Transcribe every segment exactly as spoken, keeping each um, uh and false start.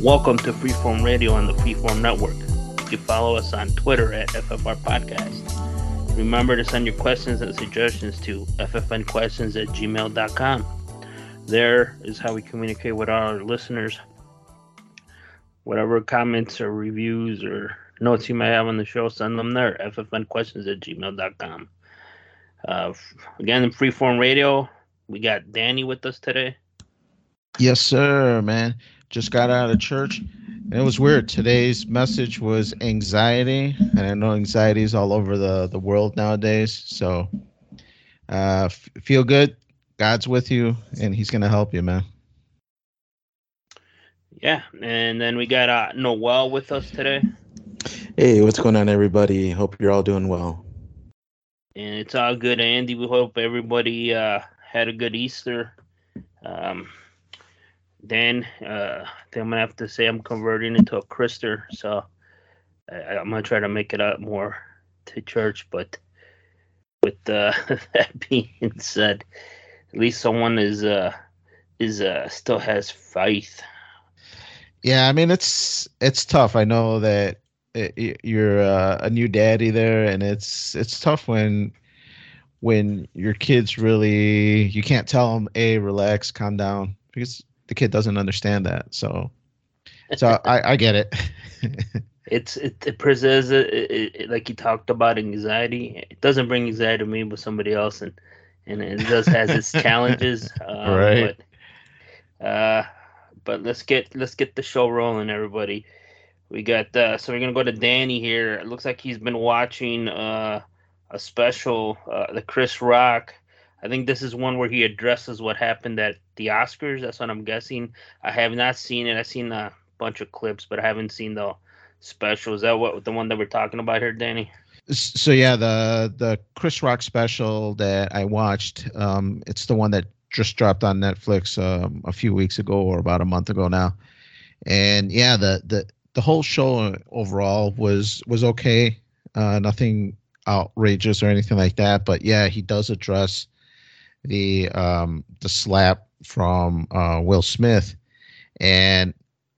Welcome to Freeform Radio on the Freeform Network. You can follow us on Twitter at F F R Podcast. Remember to send your questions and suggestions to f f n questions at gmail dot com. There is how we communicate with our listeners. Whatever comments or reviews or notes you may have on the show, send them there, f f n questions at gmail dot com. Uh, again, in Freeform Radio, we got Danny with us today. Yes, sir, man. Just got out of church. And it was weird. Today's message was anxiety. And I know anxiety is all over the, the world nowadays. So uh, f- feel good. God's with you, and he's going to help you, man. Yeah, and then we got uh, Noel with us today. Hey, what's going on, everybody? Hope you're all doing well. And it's all good, Andy. We hope everybody uh, had a good Easter. Um, Dan, uh, I think I'm gonna have to say I'm converting into a Christer, so I, I'm gonna try to make it up more to church. But with uh, that being said, at least someone is uh, is uh, still has faith. Yeah, I mean it's it's tough. I know that it, you're uh, a new daddy there, and it's it's tough when when your kids really you can't tell them, a relax, calm down, because the kid doesn't understand that. So, so I, I get it. it's it, it presents it, it, it, like you talked about anxiety. It doesn't bring anxiety to me, but somebody else, and and it does has its challenges. Um, right. But uh, but let's get let's get the show rolling, everybody. We got uh, so we're gonna go to Danny here. It looks like he's been watching uh, a special, uh, the Chris Rock. I think this is one where he addresses what happened at the Oscars. That's what I'm guessing. I have not seen it. I've seen a bunch of clips, but I haven't seen the special. Is that what the one that we're talking about here, Danny? So yeah, the the Chris Rock special that I watched, um, it's the one that just dropped on Netflix um, a few weeks ago or about a month ago now. And yeah, the the the whole show overall was was okay. Uh, nothing outrageous or anything like that. But yeah, he does address the um the slap from uh Will Smith, and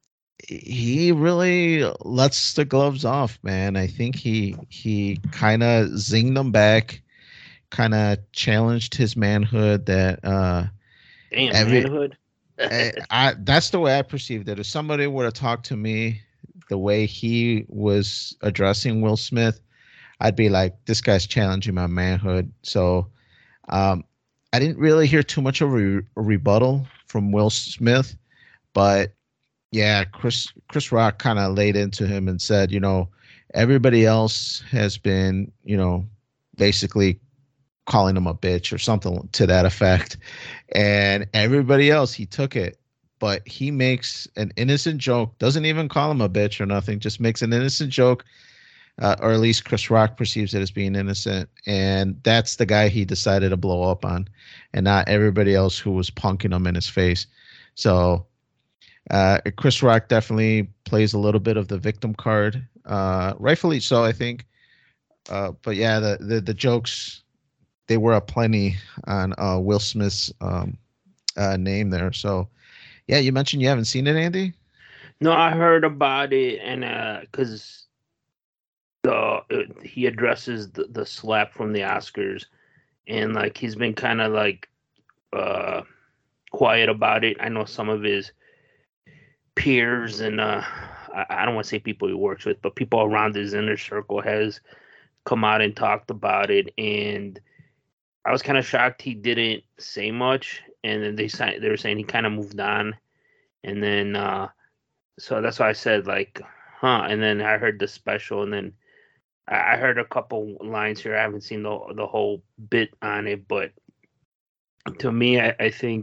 he really lets the gloves off, man. I think he he kind of zinged them back, kind of challenged his manhood. That uh Damn, every manhood. I, I that's the way I perceived it. If somebody were to talk to me the way he was addressing Will Smith, I'd be like, this guy's challenging my manhood. So um I didn't really hear too much of a, re- a rebuttal from Will Smith, but yeah, Chris Chris Rock kind of laid into him and said, you know, everybody else has been, you know, basically calling him a bitch or something to that effect, and everybody else he took it, but he makes an innocent joke, doesn't even call him a bitch or nothing, just makes an innocent joke. Uh, or at least Chris Rock perceives it as being innocent, and that's the guy he decided to blow up on, and not everybody else who was punking him in his face. So uh, Chris Rock definitely plays a little bit of the victim card, uh, rightfully so, I think. Uh, but yeah, the, the the jokes, they were aplenty on uh, Will Smith's um, uh, name there. So yeah, you mentioned you haven't seen it, Andy? No, I heard about it, and uh, cause the it, he addresses the, the slap from the Oscars, and like he's been kind of like uh quiet about it. I know some of his peers and uh I, I don't want to say people he works with, but people around his inner circle has come out and talked about it, and I was kind of shocked he didn't say much. And then they say, they were saying he kind of moved on, and then uh so that's why I said like, huh. And then I heard the special, and then I heard a couple lines here. I haven't seen the the whole bit on it, but to me, I, I think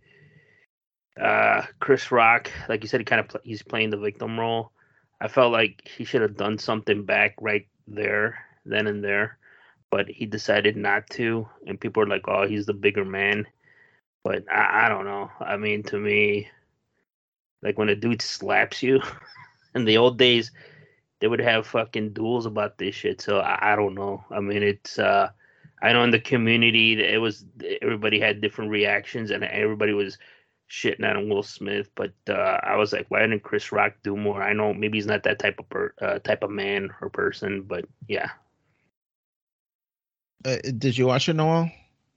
uh, Chris Rock, like you said, he kind of pl- he's playing the victim role. I felt like he should have done something back right there, then and there, but he decided not to. And people are like, "Oh, he's the bigger man," but I, I don't know. I mean, to me, like when a dude slaps you in the old days, they would have fucking duels about this shit. So I, I don't know. I mean, it's uh, I know in the community it was everybody had different reactions, and everybody was shitting on Will Smith, but uh, I was like, why didn't Chris Rock do more? I know maybe he's not that type of per, uh, type of man or person, but yeah. Uh, did you watch it, Noel?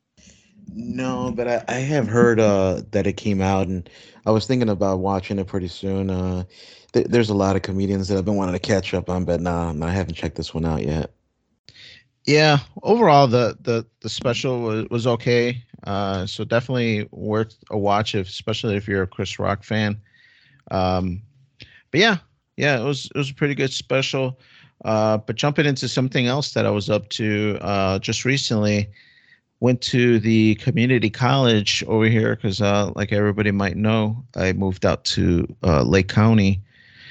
No, but I, I have heard uh, that it came out, and I was thinking about watching it pretty soon. Uh, th- there's a lot of comedians that I've been wanting to catch up on, but nah, nah, I haven't checked this one out yet. Yeah, overall the the the special was, was okay. Uh, so definitely worth a watch, if, especially if you're a Chris Rock fan. Um, but yeah, yeah, it was it was a pretty good special. Uh, but jumping into something else that I was up to uh, just recently, went to the community college over here because, uh, like everybody might know, I moved out to uh, Lake County,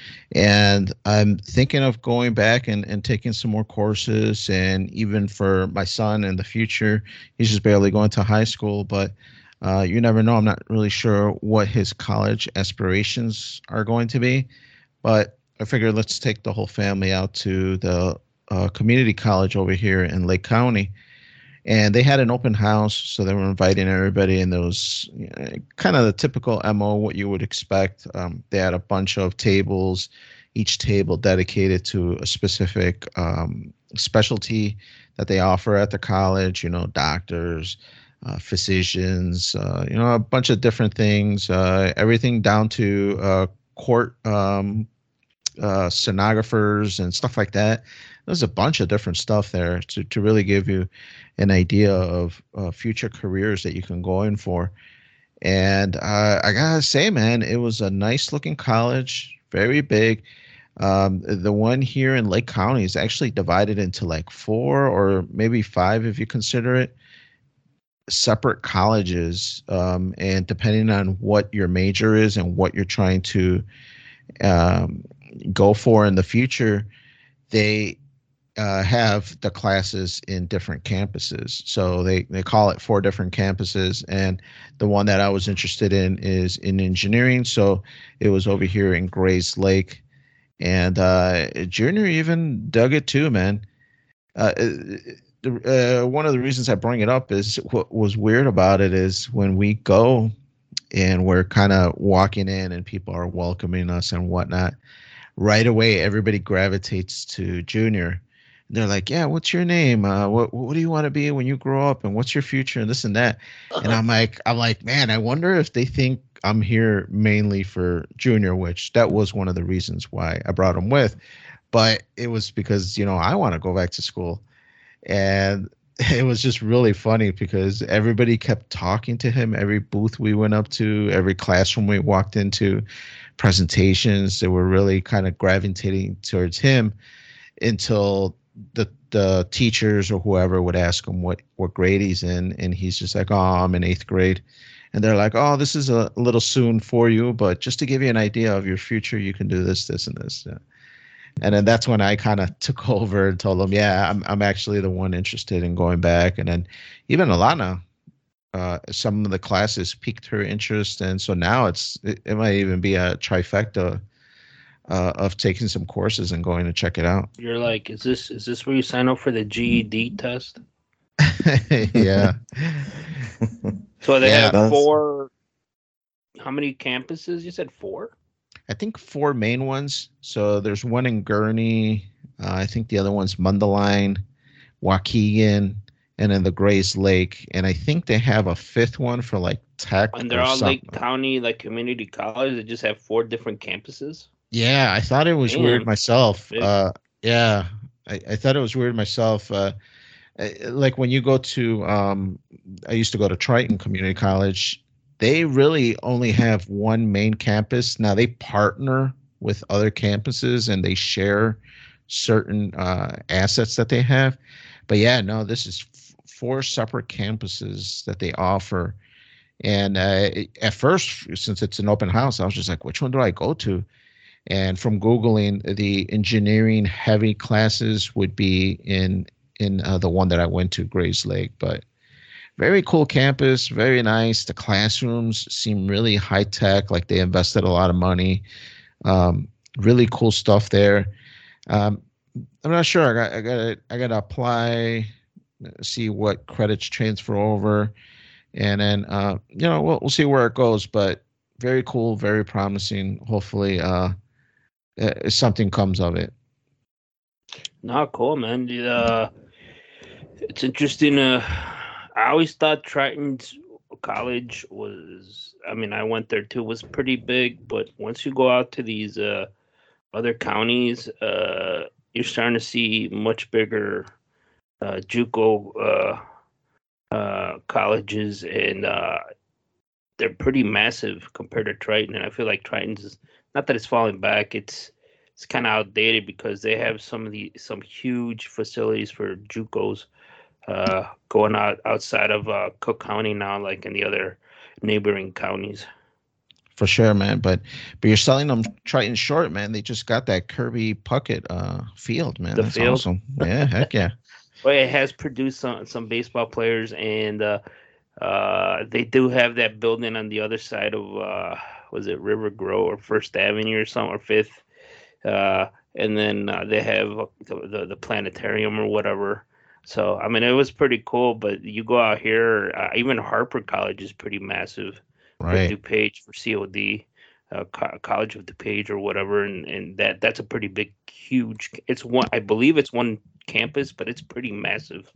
and I'm thinking of going back and, and taking some more courses. And even for my son in the future, he's just barely going to high school, but uh, you never know. I'm not really sure what his college aspirations are going to be, but I figured let's take the whole family out to the uh, community college over here in Lake County. And they had an open house, so they were inviting everybody, and there was, you know, kind of the typical M O, what you would expect. Um, they had a bunch of tables, each table dedicated to a specific um, specialty that they offer at the college. You know, doctors, uh, physicians, uh, you know, a bunch of different things. Uh, everything down to uh, court um, uh, sonographers and stuff like that. There's a bunch of different stuff there to, to really give you an idea of uh, future careers that you can go in for. And uh, I gotta say, man, it was a nice looking college, very big. Um, the one here in Lake County is actually divided into like four or maybe five, if you consider it, separate colleges. Um, and depending on what your major is and what you're trying to um, go for in the future, they uh, have the classes in different campuses. So they, they call it four different campuses. And the one that I was interested in is in engineering. So it was over here in Grays Lake. And uh, Junior even dug it too, man. Uh, uh, one of the reasons I bring it up is what was weird about it is when we go and we're kind of walking in and people are welcoming us and whatnot, right away everybody gravitates to Junior. They're like, yeah, what's your name? Uh, what what do you want to be when you grow up? And what's your future? And this and that. And I'm like, I'm like, man, I wonder if they think I'm here mainly for Junior, which that was one of the reasons why I brought him with. But it was because, you know, I want to go back to school. And it was just really funny because everybody kept talking to him. Every booth we went up to, every classroom we walked into, presentations, they were really kind of gravitating towards him until the the teachers or whoever would ask him what what grade he's in, and he's just like, oh, I'm in eighth grade. And they're like, oh, this is a little soon for you, but just to give you an idea of your future, you can do this, this, and this. And then that's when I kind of took over and told them, yeah, I'm I'm actually the one interested in going back. And then even Alana, uh, some of the classes piqued her interest, and so now it's it, it might even be a trifecta uh, of taking some courses and going to check it out. You're like, is this is this where you sign up for the G E D test? Yeah. So they Yeah, have that's- four. How many campuses? You said four. I think four main ones. So there's one in Gurney. Uh, I think the other one's Mundelein, Waukegan, and then the Grays Lake. And I think they have a fifth one for like tech. And they're or all Lake something. County, like community college. They just have four different campuses. Yeah, I thought it was Damn. weird myself. Big. Uh, yeah, I, I thought it was weird myself. Uh, uh, like when you go to, um, I used to go to Triton Community College. They really only have one main campus. Now they partner with other campuses and they share certain uh, assets that they have. But yeah, no, this is f- four separate campuses that they offer. And uh, at first, since it's an open house, I was just like, which one do I go to? And from Googling, the engineering heavy classes would be in in uh, the one that I went to, Grays Lake. But very cool campus, very nice. The classrooms seem really high tech, like they invested a lot of money. Um, really cool stuff there. Um, I'm not sure. I got I got to I got to apply, see what credits transfer over, and then uh, you know we'll we'll see where it goes. But very cool, very promising. Hopefully, uh, uh, something comes of it. Not cool, man. Uh, it's interesting. Uh, I always thought Triton's college was. I mean, I went there too. Was pretty big, but once you go out to these uh, other counties, uh, you're starting to see much bigger uh, JUCO uh, uh, colleges, and uh, they're pretty massive compared to Triton. And I feel like Triton's not that it's falling back. It's it's kind of outdated because they have some of the some huge facilities for JUCOs uh, going out outside of uh, Cook County now, like in the other neighboring counties. For sure, man. But but you're selling them Triton short, man. They just got that Kirby Puckett uh, field, man. The That's field? awesome. Yeah, heck yeah. But it has produced some some baseball players, and uh, uh, they do have that building on the other side of uh, was it River Grove or First Avenue or something or Fifth, uh, and then uh, they have uh, the, the the planetarium or whatever. So I mean, it was pretty cool. But you go out here, uh, even Harper College is pretty massive for Right. DuPage for C O D. Uh, Co- College of DuPage or whatever, and, and that that's a pretty big, huge. It's one, I believe it's one campus, but it's pretty massive.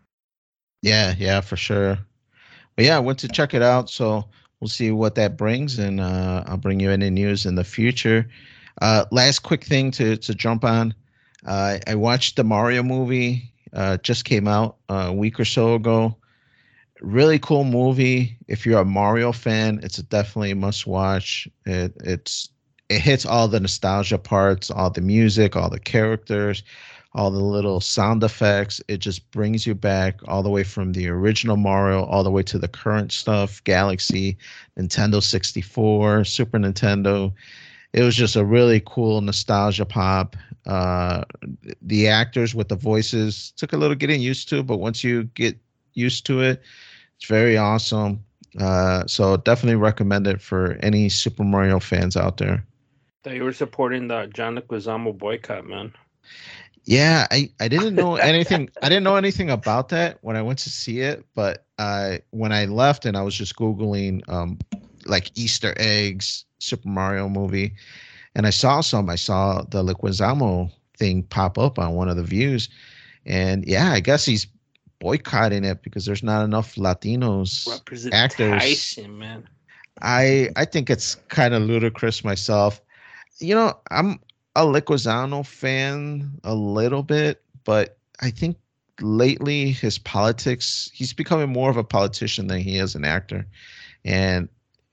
Yeah, yeah, for sure. But yeah, I went to check it out, so we'll see what that brings, and uh, I'll bring you any news in the future. Uh, last quick thing to to jump on. Uh, I watched the Mario movie. Uh, just came out uh, a week or so ago. Really cool movie. If you're a Mario fan, it's a definitely must watch. It it's it hits all the nostalgia parts, all the music, all the characters, all the little sound effects. It just brings you back all the way from the original Mario all the way to the current stuff, Galaxy, Nintendo sixty-four, Super Nintendo. It was just a really cool nostalgia pop. Uh, the actors with the voices took a little getting used to, but once you get used to it, it's very awesome. Uh, so definitely recommend it for any Super Mario fans out there. They were supporting the John Leguizamo boycott, man. Yeah, I, I didn't know anything. I didn't know anything about that when I went to see it, but uh, when I left and I was just Googling um, like Easter eggs, Super Mario movie, and I saw some. I saw the Leguizamo thing pop up on one of the views, and yeah, I guess he's boycotting it because there's not enough Latinos actors. Representation, man. I I think it's kind of ludicrous myself. You know, I'm a Leguizamo fan a little bit, but I think lately his politics, he's becoming more of a politician than he is an actor. And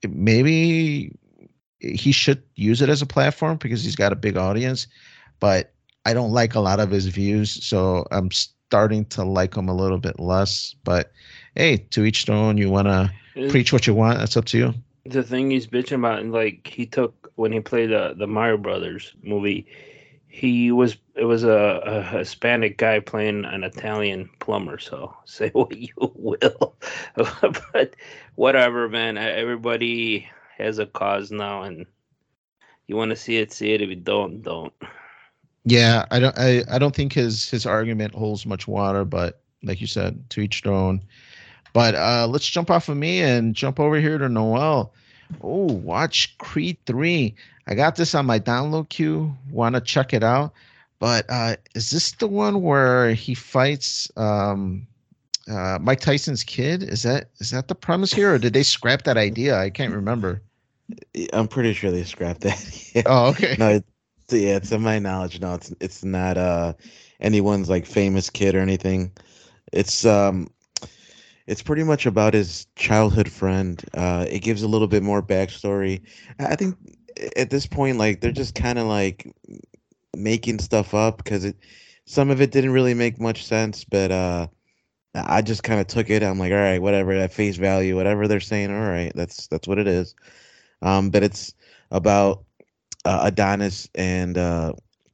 maybe he should use it as a platform because he's got a big audience, but I don't like a lot of his views, so I'm starting to like him a little bit less. But hey, to each their own. You want to preach what you want. That's up to you. The thing he's bitching about, and like he took when he played the the Mario Brothers movie, he was it was a, a Hispanic guy playing an Italian plumber. So say what you will, but whatever, man. Everybody has a cause now, and you want to see it, see it. If you don't, don't. Yeah, I don't. I, I don't think his his argument holds much water. But like you said, to each their own. But uh, let's jump off of me and jump over here to Noel. Oh, watch Creed three. I got this on my download queue. Want to check it out? But uh, is this the one where he fights um, uh, Mike Tyson's kid? Is that is that the premise here, or did they scrap that idea? I can't remember. I'm pretty sure they scrapped that. Yeah. Oh, okay. No, it's, yeah, to my knowledge, no, it's it's not uh anyone's like famous kid or anything. It's um it's pretty much about his childhood friend. Uh, it gives a little bit more backstory. I I think at this point, like they're just kind of like making stuff up because it some of it didn't really make much sense, but uh, I just kind of took it. I'm like, all right, whatever, at face value, whatever they're saying, all right, that's that's what it is. Um, but it's about uh, Adonis and uh,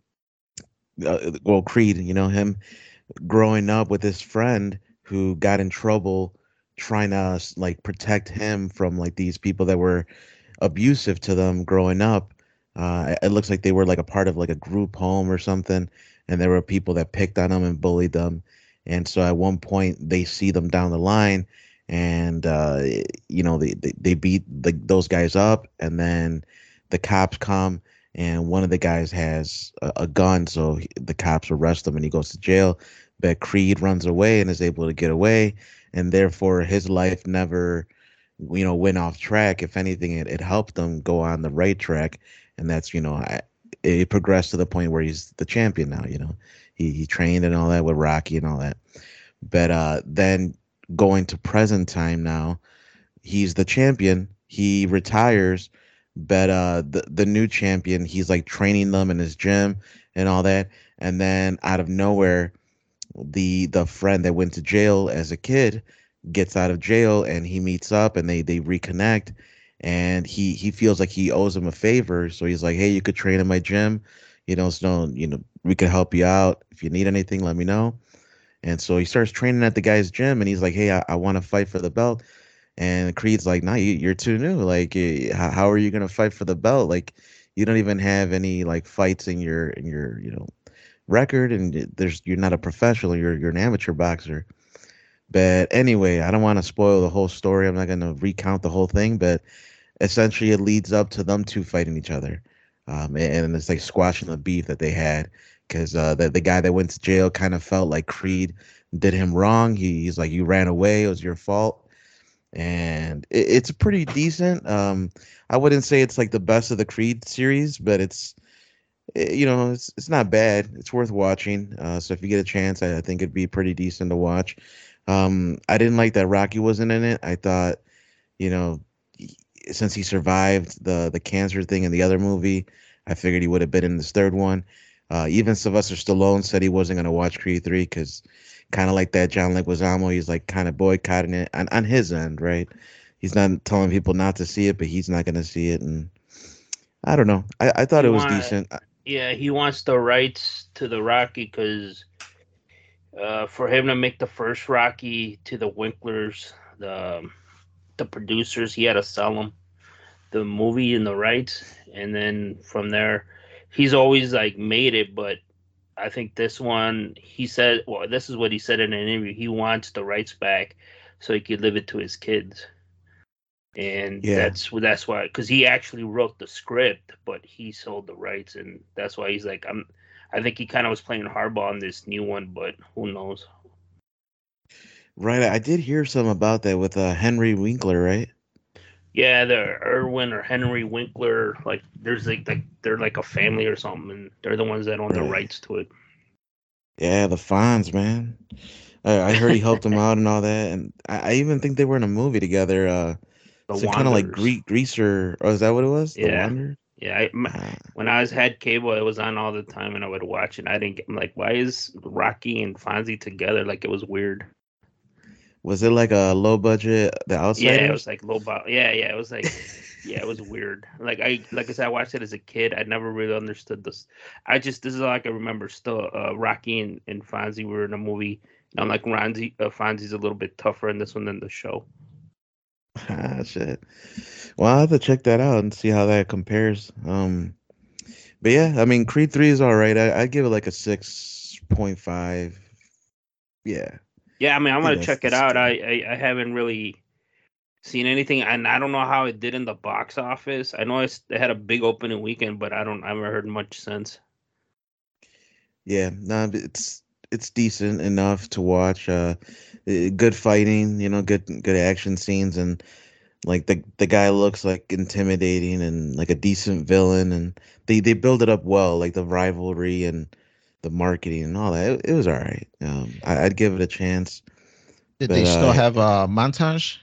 uh, well, Creed. You know him growing up with his friend who got in trouble trying to like protect him from like these people that were abusive to them growing up. Uh, it it looks like they were like a part of like a group home or something, and there were people that picked on them and bullied them. And so at one point they see them down the line, and uh, you know they, they, they beat the, those guys up, and then the cops come, and one of the guys has a, a gun, so he, the cops arrest him and he goes to jail. But Creed runs away and is able to get away, and therefore his life never, you know, went off track. If anything, it, it helped him go on the right track, and that's, you know, I, it progressed to the point where he's the champion now. You know, he he trained and all that with Rocky and all that. But uh, then going to present time now, he's the champion. He retires, but uh, the the new champion, he's like training them in his gym and all that. And then out of nowhere, the the friend that went to jail as a kid gets out of jail, and he meets up, and they they reconnect, and he he feels like he owes him a favor, so he's like, hey, you could train in my gym, you know, so you know we could help you out. If you need anything, let me know. And so he starts training at the guy's gym, and he's like, hey, I, I want to fight for the belt. And Creed's like, nah, you, you're too new. Like, eh, how, how are you gonna fight for the belt? Like, you don't even have any like fights in your in your you know record, and there's you're not a professional. You're you're an amateur boxer. But anyway, I don't want to spoil the whole story. I'm not gonna recount the whole thing, but essentially it leads up to them two fighting each other, um, and, and it's like squashing the beef that they had, because uh, the the guy that went to jail kind of felt like Creed did him wrong. He, he's like, you ran away, it was your fault, and it, it's pretty decent. Um, I wouldn't say it's like the best of the Creed series, but it's eh, you know it's it's not bad. It's worth watching. Uh, so if you get a chance, I, I think it'd be pretty decent to watch. Um, I didn't like that Rocky wasn't in it. I thought, you know, he- since he survived the the cancer thing in the other movie, I figured he would have been in this third one. Uh, even Sylvester Stallone said he wasn't gonna watch Creed three because, kind of like that John Leguizamo, he's like kind of boycotting it on, on his end, right? He's not telling people not to see it, but he's not gonna see it, and I don't know. I, I thought He it was want, decent. I- yeah, he wants the rights to the Rocky because uh, for him to make the first Rocky to the Winklers, the the producers, he had to sell them the movie and the rights, and then from there, he's always like made it. But I think this one, he said, well, this is what he said in an interview. He wants the rights back so he could give it to his kids, and Yeah, that's that's why, because he actually wrote the script, but he sold the rights, and that's why he's like, I'm. I think he kind of was playing hardball on this new one, but who knows? right. I did hear some about that with uh, Henry Winkler, right? Yeah, the Irwin or Henry Winkler, like there's like like they're like a family or something, and they're the ones that own the Right. rights to it. Yeah, the Fonz, man. I, I heard he helped him out and all that, and I, I even think they were in a movie together. Uh, The some kind of like Wanderers. Gre- greaser. Oh, is that what it was? The Yeah, Wonder. yeah. I, my, Uh, when I was had cable, it was on all the time, and I would watch it. I didn't get. I'm like, why is Rocky and Fonzie together? Like it was weird. was it like a low budget The Yeah, it was Outsiders? like low ball. Yeah, yeah. It was like, yeah, it was weird. Like I, like I said, I watched it as a kid. I never really understood this. I just this is all I can remember. Still, uh, Rocky and, and Fonzie were in a movie. And I'm like, Fonzie, uh, Fonzie's a little bit tougher in this one than the show. Ah, shit. Well, I'll have to check that out and see how that compares. Um, but yeah, I mean, Creed three is all right. I I give it like a six point five. Yeah, Yeah, I mean, I I'm think gonna that's check it that's out. I, good. I I haven't really seen anything, and I don't know how it did in the box office. I know it's, they had a big opening weekend, but I don't I haven't heard much since. Yeah, no, it's it's decent enough to watch. Uh, eh, good fighting, you know, good good action scenes, and like the the guy looks like intimidating and like a decent villain, and they they build it up well, like the rivalry and the marketing and all that. It, it was all right. Um, I, I'd give it a chance, Did but they still uh, have a montage?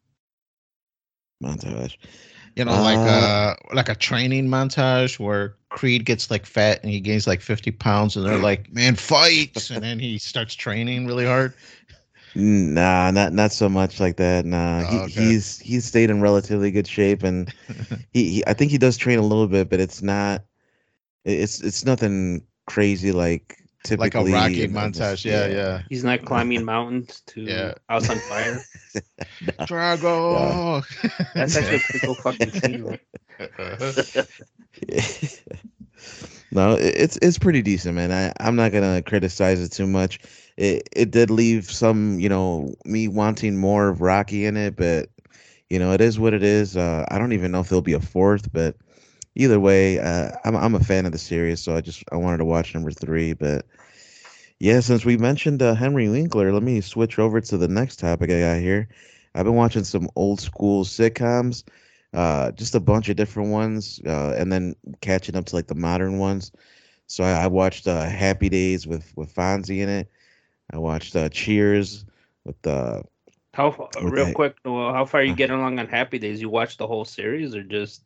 montage. You know, like Uh, a like a training montage where Creed gets like fat and he gains like fifty pounds, and they're like, "Man, fight!" And then he starts training really hard. nah, not not so much like that. Nah, he Oh, okay. he's he's stayed in relatively good shape, and he, he I think he does train a little bit, but it's not it's it's nothing crazy like Like a typically Rocky in, in this. montage. Yeah, Yeah. yeah, He's not climbing mountains yeah. to House on Fire. No, no. Drago. That's actually a pretty cool fucking scene, man. Uh-huh. No, it- it's it's pretty decent, man. I I'm not gonna criticize it too much. It it did leave some, you know, me wanting more of Rocky in it, but you know, it is what it is. Uh, I don't even know if there'll be a fourth, but either way, uh, I'm I'm a fan of the series, so I just I wanted to watch number three. But yeah, since we mentioned uh, Henry Winkler, let me switch over to the next topic I got here. I've been watching some old school sitcoms, uh, just a bunch of different ones, uh, and then catching up to like the modern ones. So I, I watched uh, Happy Days with with Fonzie in it. I watched uh, Cheers with uh How fa- with real that. quick, Noel, how far are you Uh, getting along on Happy Days? You watched the whole series or just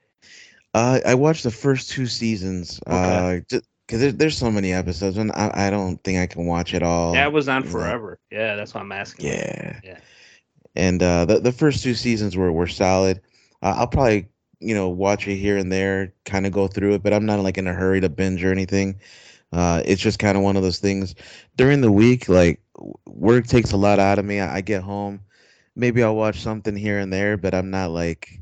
uh, I watched the first two seasons. okay? Uh, just because there, there's so many episodes, and I, I don't think I can watch it That all. was on You know, forever. Yeah, that's why I'm asking you. yeah. Yeah. And uh, the the first two seasons were were solid. Uh, I'll probably you know watch it here and there, kind of go through it, but I'm not like in a hurry to binge or anything. Uh, it's just kind of one of those things. During the week, like w- work takes a lot out of me. I, I get home, maybe I'll watch something here and there, but I'm not like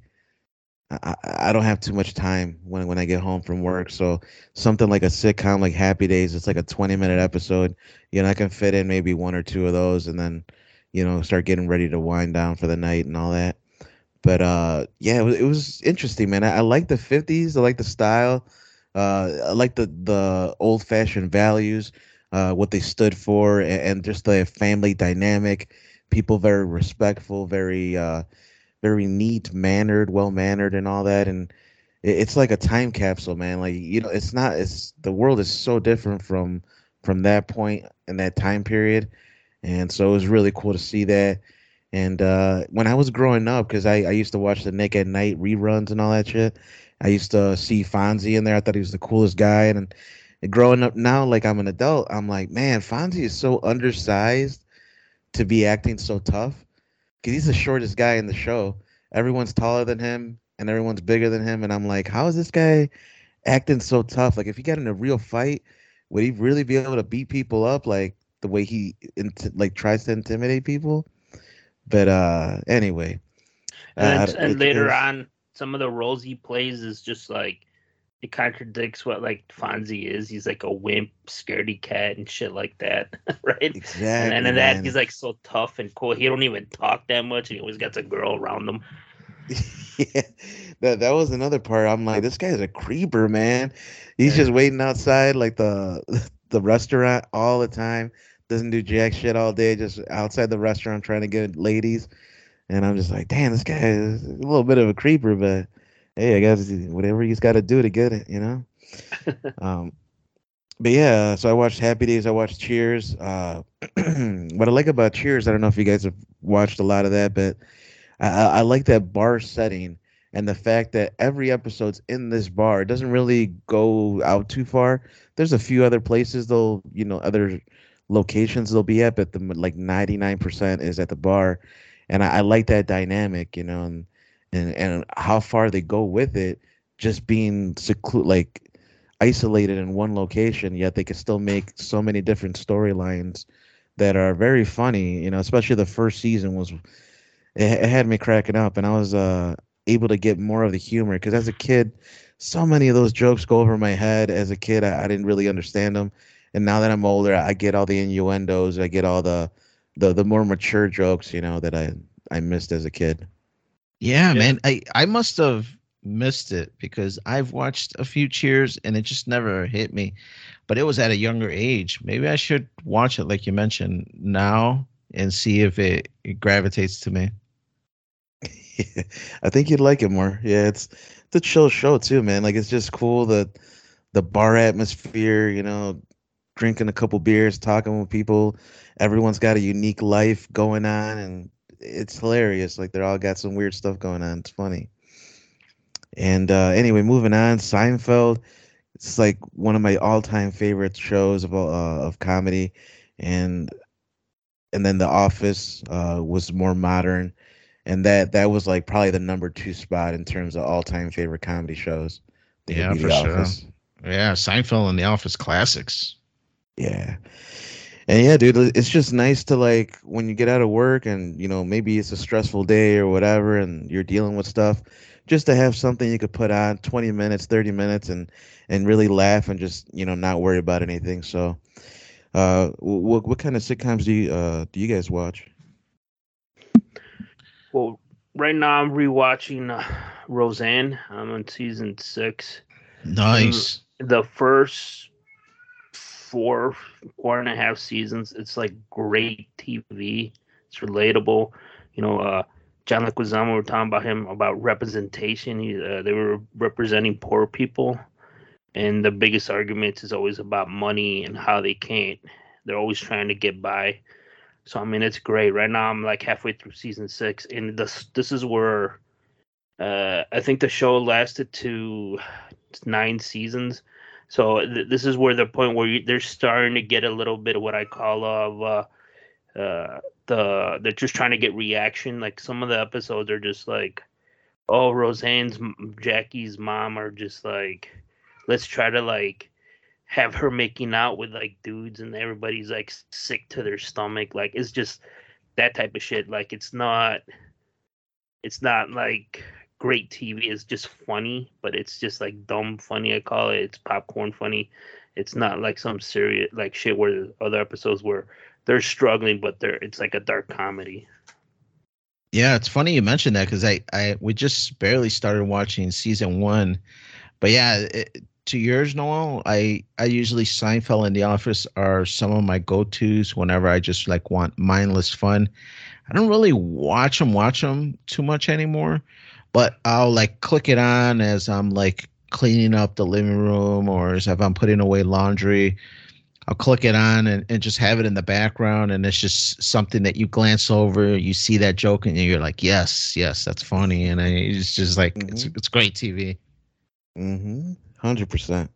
I, I I don't have too much time when when I get home from work. So something like a sitcom like Happy Days, it's like a twenty minute episode. You know, I can fit in maybe one or two of those, and then you know start getting ready to wind down for the night and all that. But uh, yeah, it was, it was interesting, man. I, I like the fifties. I like the style. Uh, I like the the old fashioned values, uh, what they stood for, and, and just the family dynamic. People very respectful, very uh, very neat mannered, well mannered, and all that. And it, it's like a time capsule, man. Like you know, it's not. It's the world is so different from from that point in that time period, and so it was really cool to see that. And uh, when I was growing up, because I, I used to watch the Nick at Night reruns and all that shit, I used to see Fonzie in there. I thought he was the coolest guy. And, and growing up now, like I'm an adult, I'm like, man, Fonzie is so undersized to be acting so tough because he's the shortest guy in the show. Everyone's taller than him and everyone's bigger than him. And I'm like, how is this guy acting so tough? Like, if he got in a real fight, would he really be able to beat people up like the way he int- like tries to intimidate people? But uh, anyway, And uh, then and it, later it's on, some of the roles he plays is just like it contradicts what like Fonzie is. He's like a wimp, scaredy cat, and shit like that, right? And then exactly, in that, man. he's like so tough and cool. He don't even talk that much, and he always gets a girl around him. Yeah, that that was another part. I'm like, this guy's a creeper, man. He's Yeah. just waiting outside like the the restaurant all the time. Doesn't do jack shit all day, just outside the restaurant trying to get ladies. And I'm just like, damn, this guy is a little bit of a creeper, but hey, I guess whatever he's got to do to get it, you know. Um, but yeah, so I watched Happy Days. I watched Cheers. Uh, what I like about Cheers, I don't know if you guys have watched a lot of that, but I, I I like that bar setting and the fact that every episode's in this bar. It doesn't really go out too far. There's a few other places they'll, you know, other locations they'll be at, but the like ninety-nine percent is at the bar, and I, I like that dynamic, you know, and and and how far they go with it, just being secluded, like isolated in one location, yet they can still make so many different storylines that are very funny. You know, especially the first season was it, it had me cracking up, and I was uh, able to get more of the humor because as a kid, so many of those jokes go over my head. As a kid, I, I didn't really understand them, and now that I'm older, I get all the innuendos. I get all the the the more mature jokes, you know, that I I missed as a kid. Yeah, Yeah. man. I I must have missed it because I've watched a few Cheers and it just never hit me. But it was at a younger age. Maybe I should watch it like you mentioned now and see if it, it gravitates to me. I think you'd like it more. Yeah, it's it's a chill show too, man. Like it's just cool the the bar atmosphere, you know, drinking a couple beers, talking with people. Everyone's got a unique life going on, and it's hilarious. Like they're all got some weird stuff going on. It's funny. And uh, anyway, moving on, Seinfeld. It's like one of my all-time favorite shows of all- uh, of comedy, and and then The Office uh, was more modern, and that that was like probably the number two spot in terms of all-time favorite comedy shows. I think it'd Yeah, be for The sure. Office. Yeah, Seinfeld and The Office classics. Yeah. And yeah, dude, it's just nice to like when you get out of work and you know maybe it's a stressful day or whatever, and you're dealing with stuff. just to have something you could put on twenty minutes, thirty minutes, and and really laugh and just you know not worry about anything. So, uh, what what kind of sitcoms do you uh do you guys watch? Well, right now I'm rewatching uh, Roseanne. I'm on season six, and Nice. the first four, four and a half seasons, it's like great T V. It's relatable. You know, uh, John Leguizamo, we were talking about him about representation. He, uh, they were representing poor people, and the biggest arguments is always about money and how they can't. They're always trying to get by. So I mean, it's great. Right now, I'm like halfway through season six, and this this is where uh, I think the show lasted to nine seasons. So th- this is where the point where you, they're starting to get a little bit of what I call of uh, uh, the they're just trying to get reaction. Like some of the episodes are just like, oh, Roseanne's Jackie's mom are just like, let's try to like have her making out with like dudes and everybody's like sick to their stomach. Like it's just that type of shit. Like it's not it's not like great T V. It's just funny, but it's just like dumb funny. I call it. It's popcorn funny. It's not like some serious like shit where other episodes where they're struggling, but they're it's like a dark comedy. Yeah, it's funny you mentioned that because I, I we just barely started watching season one, but yeah, it, to yours, Noel, I I usually Seinfeld and The Office are some of my go-tos whenever I just like want mindless fun. I don't really watch them watch them too much anymore, but I'll like click it on as I'm like cleaning up the living room or as if I'm putting away laundry. I'll click it on and, and just have it in the background, and it's just something that you glance over, you see that joke, and you're like, yes, yes, that's funny, and I, it's just like it's Mm-hmm. it's great T V. Mm-hmm. Hundred percent.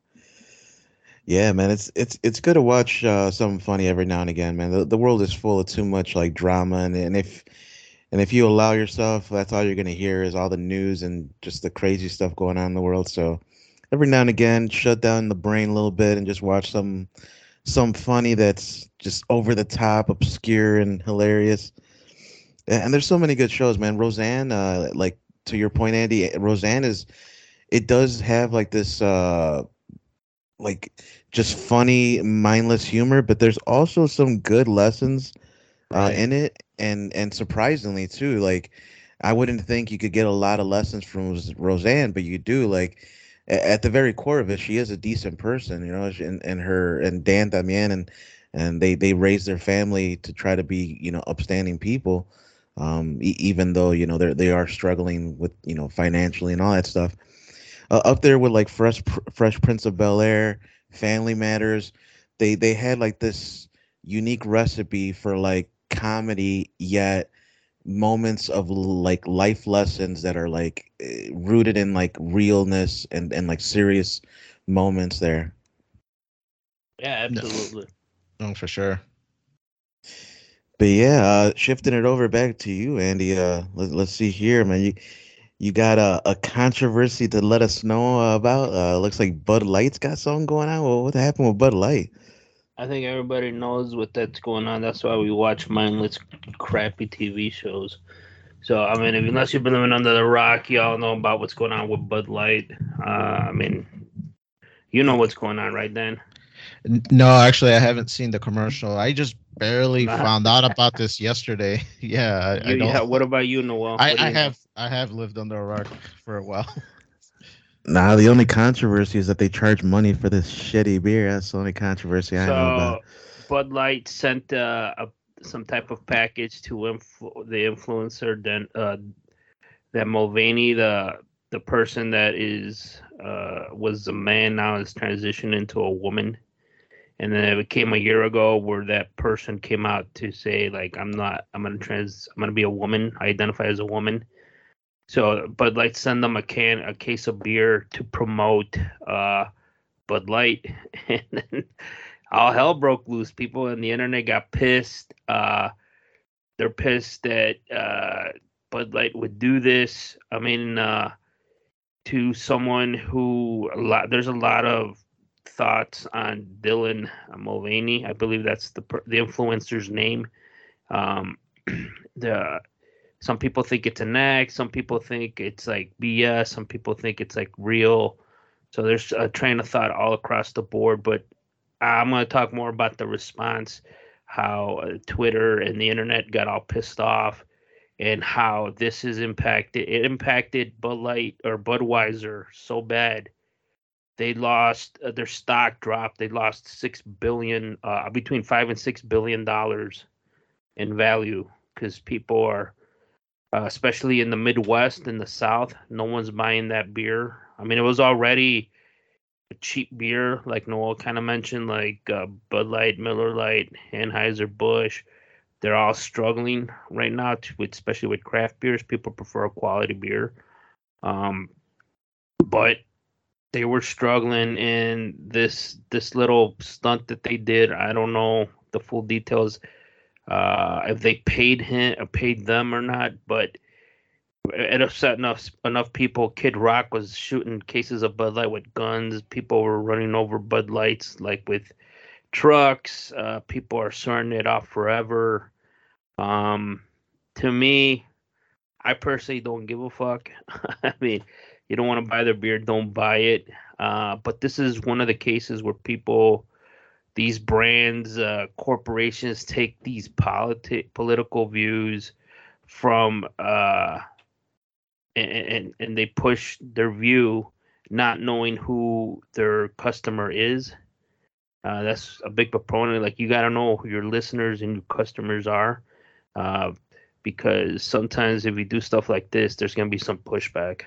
Yeah, man, it's it's it's good to watch uh, something funny every now and again, man. The the world is full of too much like drama, and, and if and if you allow yourself, that's all you're gonna hear is all the news and just the crazy stuff going on in the world. So every now and again, shut down the brain a little bit and just watch some some funny that's just over the top, obscure, and hilarious. A- And there's so many good shows, man. Roseanne, uh, like to your point, Andy, Roseanne is it does have like this uh like just funny, mindless humor, but there's also some good lessons uh, Right. in it, and and surprisingly too. Like I wouldn't think you could get a lot of lessons from Ros- Roseanne, but you do. Like a- at the very core of it, she is a decent person, you know. she- And and her and Dan Damian and and they they raise their family to try to be you know upstanding people, um, e- even though you know they they are struggling with you know financially and all that stuff uh, up there with like Fresh Pr- Fresh Prince of Bel Air, Family Matters. They they had like this unique recipe for like comedy, yet moments of like life lessons that are like eh, rooted in like realness and and like serious moments there. Yeah, No, absolutely. no, for sure. But yeah, uh, shifting it over back to you, Andy. Uh, let, let's see here, man. You you got a, a controversy to let us know uh, about? Uh, looks like Bud Light's got something going on. Well, what happened with Bud Light? I think everybody knows what that's going on. That's why we watch mindless, crappy T V shows. So I mean, if, unless you've been living under the rock, y'all know about what's going on with Bud Light. Uh, I mean, you know what's going on, right, Dan? N- No, actually, I haven't seen the commercial. I just barely Nah, found out about this yesterday. Yeah, I, you, I you don't. have. What about you, Noel? I, What do I you know? have I have lived under a rock for a while. Nah, the only controversy is that they charge money for this shitty beer. That's the only controversy I know about. So Bud Light sent uh, a some type of package to influ- the influencer, then uh, that Mulvaney, the the person that is uh, was a man now is transitioned into a woman. And then it came a year ago where that person came out to say like I'm not I'm gonna trans I'm gonna be a woman. I identify as a woman. So Bud Light send them a can a case of beer to promote uh Bud Light, and then all hell broke loose. People on the internet got pissed. Uh, they're pissed that uh, Bud Light would do this. I mean, uh, to someone who a lot there's a lot of thoughts on Dylan Mulvaney. I believe that's the the influencer's name. Um, the Some people think it's an act. Some people think it's like B S. Some people think it's like real. So there's a train of thought all across the board. But I'm going to talk more about the response, how uh, Twitter and the internet got all pissed off, and how this is impacted. It impacted Bud Light or Budweiser so bad. They lost uh, their stock dropped. They lost six billion, uh, between five and six billion dollars in value because people are, uh, especially in the Midwest and the South, no one's buying that beer. I mean, it was already a cheap beer, like Noel kind of mentioned, like uh, Bud Light, Miller Lite, Anheuser-Busch. They're all struggling right now, to, especially with craft beers. People prefer a quality beer. Um, but they were struggling, and this this little stunt that they did, I don't know the full details, uh, if they paid him, paid them or not, but it upset enough enough people. Kid Rock was shooting cases of Bud Light with guns. People were running over Bud Lights like with trucks. Uh, people are swearing it off forever. Um, to me, I personally don't give a fuck. I mean, you don't want to buy their beer, don't buy it. Uh, but this is one of the cases where people, these brands, uh, corporations take these politi- political views from, uh, and, and, and they push their view, not knowing who their customer is. Uh, that's a big proponent. Like, you got to know who your listeners and your customers are. Uh, because sometimes if you do stuff like this, there's going to be some pushback.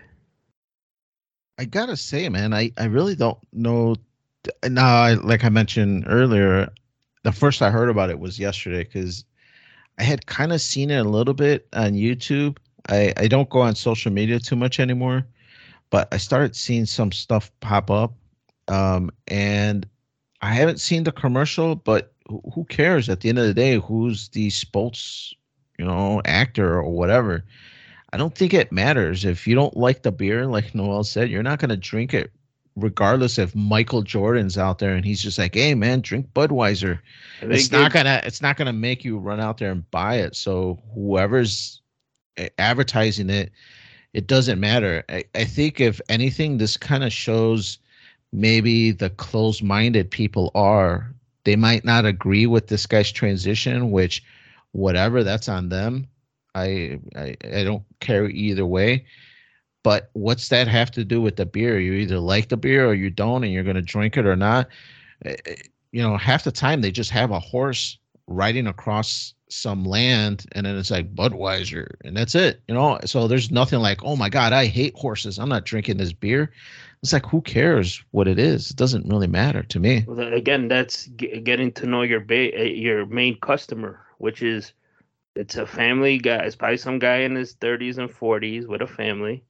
I gotta say, man, I, I really don't know. Now, I, like I mentioned earlier, the first I heard about it was yesterday because I had kind of seen it a little bit on YouTube. I, I don't go on social media too much anymore, but I started seeing some stuff pop up. Um, and I haven't seen the commercial, but who who cares at the end of the day? Who's the sports, you know, actor or whatever? I don't think it matters. If you don't like the beer, like Noel said, you're not going to drink it, regardless if Michael Jordan's out there and he's just like, "Hey, man, drink Budweiser." They It's get, not gonna. It's not gonna make you run out there and buy it. So whoever's a- advertising it, it doesn't matter. I, I think if anything, this kind of shows maybe the closed-minded people are. They might not agree with this guy's transition, which, whatever, that's on them. I, I I don't care either way. But what's that have to do with the beer? You either like the beer or you don't, and you're going to drink it or not. Eh, eh, You know, half the time they just have a horse riding across some land, and then it's like Budweiser, and that's it. You know, so there's nothing like, oh my God, I hate horses. I'm not drinking this beer. It's like, who cares what it is? It doesn't really matter to me. well, again, that's g- getting to know your ba- uh, your main customer, which is, it's a family guy. It's probably some guy in his thirties and forties with a family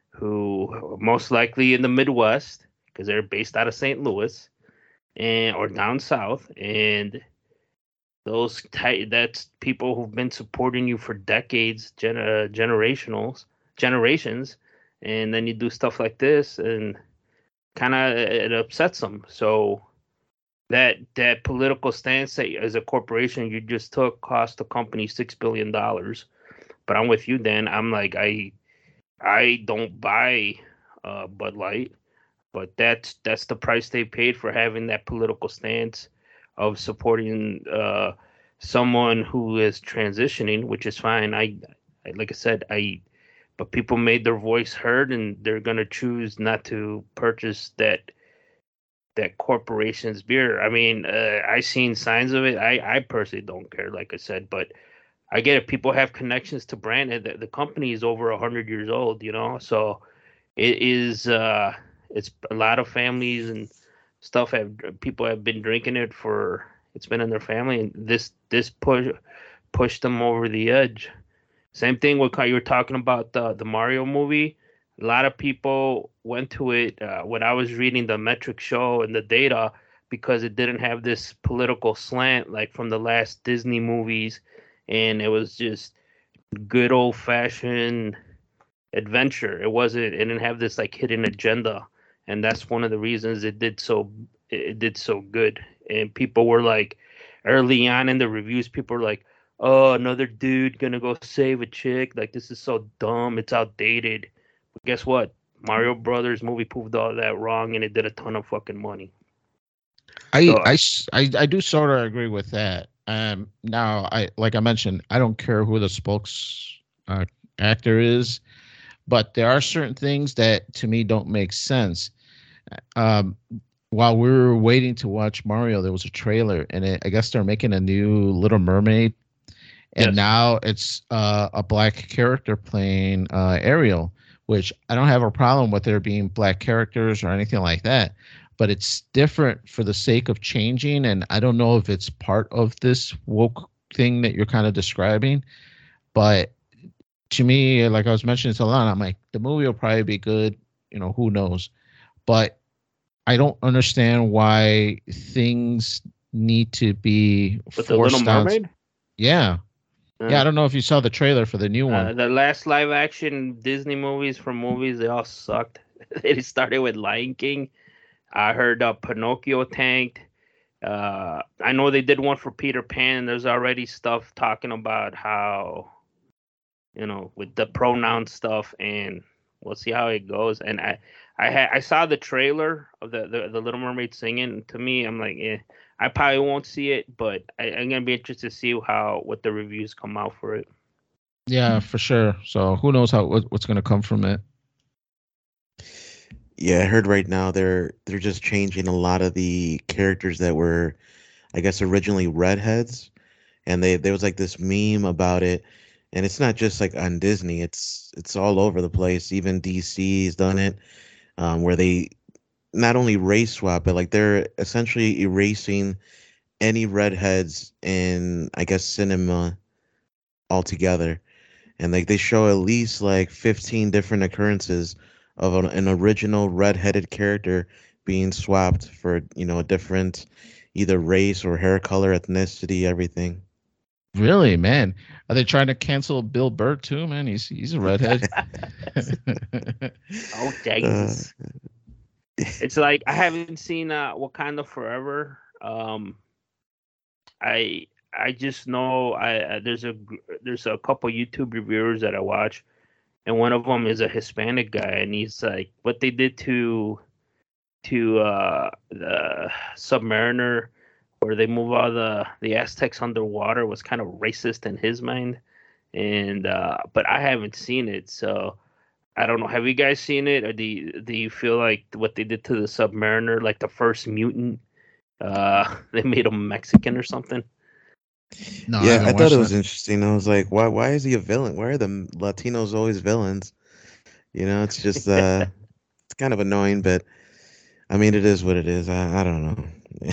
who most likely in the Midwest because they're based out of Saint Louis and or down south, and those ty- that's people who've been supporting you for decades, gen- uh, generationals, generations, and then you do stuff like this, and kind of it upsets them. So that that political stance that as a corporation you just took cost the company six billion dollars. But I'm with you, Dan. I'm like I I don't buy uh, Bud Light, but that's that's the price they paid for having that political stance of supporting uh, someone who is transitioning, which is fine. I, I like I said, I but people made their voice heard, and they're gonna choose not to purchase that that corporation's beer. I mean, uh, I seen signs of it. I I personally don't care, like I said, but I get it. People have connections to brand, and the, the company is over a hundred years old. You know, so it is. Uh, it's a lot of families and stuff have people have been drinking it for. It's been in their family, and this this push pushed them over the edge. Same thing with how you were talking about the the Mario movie. A lot of people went to it uh, when I was reading the metric show and the data because it didn't have this political slant like from the last Disney movies, and it was just good old fashioned adventure. It wasn't. It didn't have this like hidden agenda, and that's one of the reasons it did so. It did so good, and people were like, early on in the reviews, people were like, oh, another dude gonna go save a chick. Like, this is so dumb. It's outdated. But guess what? Mario Brothers movie proved all that wrong, and it did a ton of fucking money. I, So, I, s- I, I do sort of agree with that. Um, now, I like I mentioned, I don't care who the spokes uh, actor is, but there are certain things that to me don't make sense. Um, while we were waiting to watch Mario, there was a trailer, and it, I guess they're making a new Little Mermaid, and yes. now it's uh, a black character playing uh, Ariel, which I don't have a problem with there being black characters or anything like that, but it's different for the sake of changing, and I don't know if it's part of this woke thing that you're kind of describing, but to me, like I was mentioning to Lana, I'm like, the movie will probably be good, you know, who knows, but I don't understand why things need to be With the Little forced on. Mermaid? Yeah. Uh, Yeah, I don't know if you saw the trailer for the new uh, one. the last live action Disney movies from movies, they all sucked. It started with Lion King. I heard uh, Pinocchio tanked. Uh, I know they did one for Peter Pan, and there's already stuff talking about how, you know, with the pronoun stuff, and we'll see how it goes. And I, I had I saw the trailer of the, the the Little Mermaid singing. To me, I'm like, eh, I probably won't see it, but I, I'm gonna be interested to see how what the reviews come out for it. Yeah, for sure. So who knows how what, what's going to come from it? Yeah, I heard right now they're they're just changing a lot of the characters that were, I guess, originally redheads, and they there was like this meme about it, and it's not just like on Disney, it's it's all over the place. Even D C's done it, um, where they not only race swap, but like they're essentially erasing any redheads in, I guess, cinema altogether. And like they show at least like fifteen different occurrences of an, an original red-headed character being swapped for, you know, a different either race or hair color, ethnicity, everything. Really, man? Are they trying to cancel Bill Burr too, man? He's he's a redhead. Oh, Uh, Jesus. It's like I haven't seen uh, Wakanda Forever. Um, I I just know I, I there's a gr- there's a couple YouTube reviewers that I watch, and one of them is a Hispanic guy, and he's like, what they did to to uh, the Submariner, where they move all the the Aztecs underwater, was kind of racist in his mind, and uh, but I haven't seen it, so I don't know. Have you guys seen it, or do you, do you feel like what they did to the Submariner, like the first mutant, uh, they made him Mexican or something? No, I yeah, I haven't thought it watched was that. interesting. I was like, why why is he a villain? Why are the Latinos always villains? You know, it's just uh it's kind of annoying, but I mean it is what it is. I, I don't know.